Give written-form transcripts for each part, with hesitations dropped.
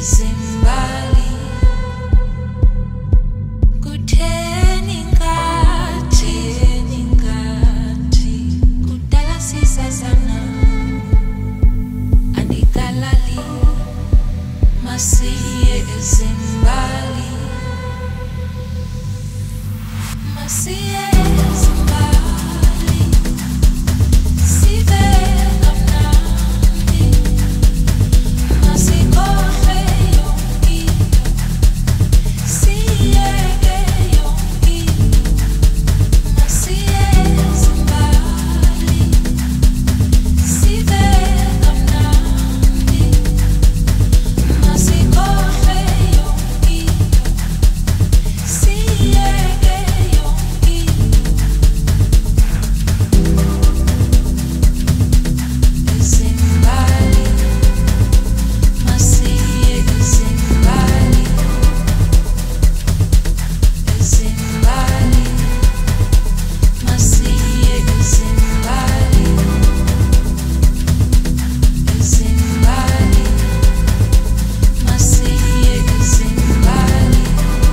Zimbali kutheni ngathi kudala sisazana andikalali masiye Zimbali masiye Zimbali sive kamnandi masikohle yonke siyeke yonke masiye Zimbali sive kamnandi masikohle yonke siyeke yonke Zimbali masiye Zimbali Zimbali masiye Zimbali Zimbali masiye Zimbali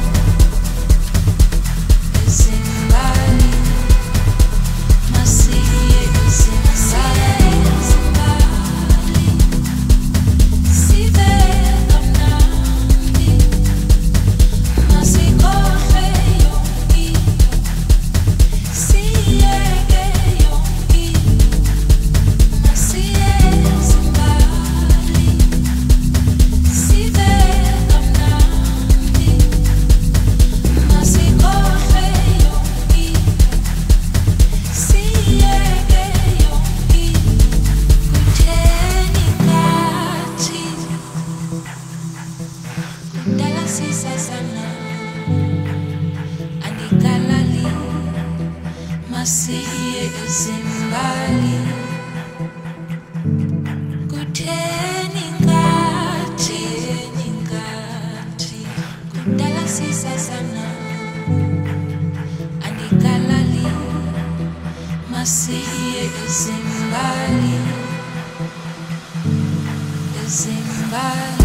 Zimbali masiye Zimbali sive kamnandi masikohle yonke siyeke yonke masiye Zimbali sive kamnandi masikohle yonke siyeke yonke kutheni ngathi kudala sisazana andikalali masiye Zimbali kutheni ngathi kudala sisazana andikalali masiye Zimbali Zimbali